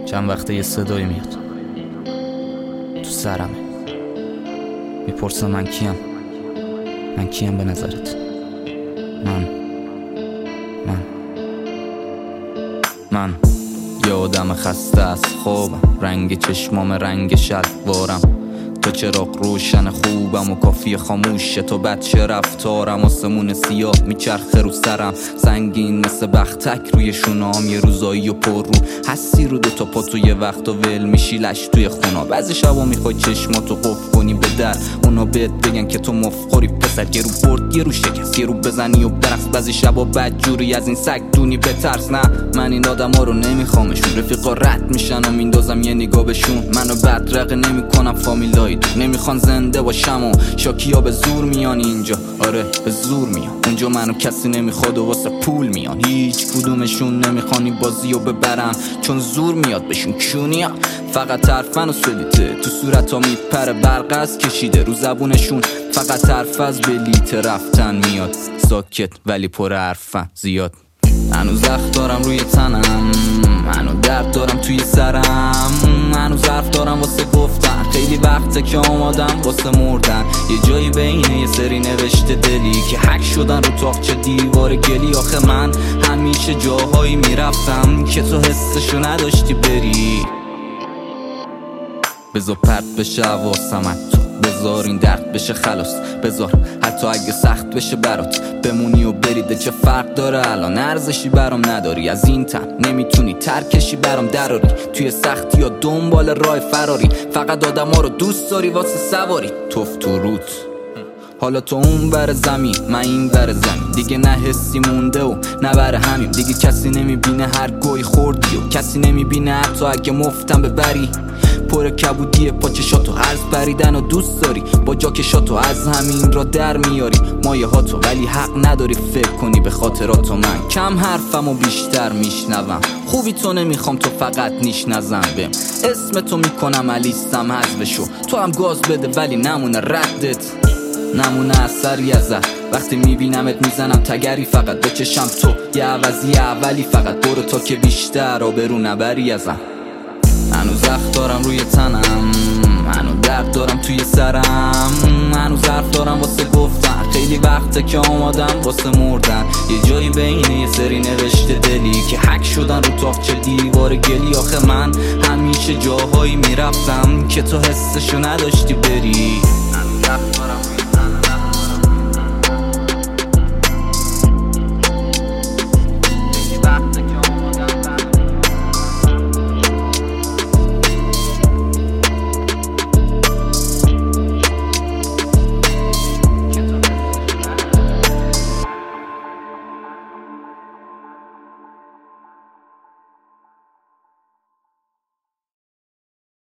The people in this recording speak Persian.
چند وقته یه صدایی میاد تو سرمه، میپرسه من کیم به نظرت؟ من یه آدم خسته از خوابم، رنگ چشمام رنگ شلوارم، تو چراغ روشن خوبم و کافی خاموشه، تو بچه رفتارم، آسمون سیاه میچرخه رو سرم، سنگین مثل بختک روی شونام، یه روزایی و پر رو هستی رو دوتا پا، تو یه وقت و ول میشی لش توی خونا، بعضی شبا میخوای چشماتو قفل کنی به در، اونا بهت بگن که تو مفخوری پسر، یه رو برد یه رو شکست، یه رو بزنی و برقص، بعضی شبا بدجوری از این سگ دونی بترس، نه من این آدم ها رو نمیخوامشون، رفیقا رد میشن و میندازم یه نگاه بهشون، منو بدرقه نمیکنم فامیلای نمیخوان زنده باشم و شاکیا به زور میان اینجا، آره به زور میان اونجا، منو کسی نمیخواد و واسه پول میان، هیچ کدومشون نمیخوانی بازی و ببرن چون زور میاد بهشون کونیا، فقط حرفن و سلیته تو صورتا میپره برق از کشیده، رو زبونشون فقط حرف از بلیت رفتن میاد، ساکت ولی پر حرفن زیاد، هنوز زخم دارم روی تنم، هنوز درد دارم توی سرم، هنوز حرف دارم واسه گفتن، خیلی وقته که آمادم واسه مردن، یه جایی بینه یه سری نوشته دلی که حک شدن رو تاقچه دیوار گلی، آخه من همیشه جاهایی میرفتم که تو حسشو نداشتی بری، بذار پرت بشه حواسم از تو، بذار این درد بشه خلاص، بذار حتی اگه سخت بشه برات بمونی و بریده، چه فرق داره الان ارزشی برام نداری، از این تن نمیتونی ترکشی برام دراری، توی سختی یا دنبال راه فراری، فقط آدم ها رو دوست داری واسه سواری، توف تو روت، حالا تو اون بر زمین من این بر زمین، دیگه نه حسی مونده و نه بر همین، دیگه کسی نمیبینه هر گوی خوردی و کسی نمیبینه حتی اگه مفتم ببری، پر کبودی پاچشاتو عرض پریدن و دوست داری، با جاکشاتو از همین را در میاری مایه هاتو، ولی حق نداری فکر کنی به خاطراتو، من کم حرفم و بیشتر میشنوم، خوبی تو نمیخوام تو فقط نیش نزن بهم، اسم تو میکنم علیستم حذفشو، تو هم گاز بده ولی نمونه ردت، نمونه اثری ازت، وقتی میبینمت میزنم تگری، فقط بچشم تو یه عوضی اولی، فقط برو تا که بیشتر آبرو نبری ازم، هنوز زخم دارم روی تنم، هنوز درد دارم توی سرم، هنوز حرف دارم واسه گفتن، خیلی وقته که آمادم واسه مردن، یه جایی بینه یه سری نوشته دلی که حک شدن رو تاقچه دیوار گلی، آخه من همیشه جاهایی میرفتم که تو حسشو نداشتی بری، هنوز زخم دارم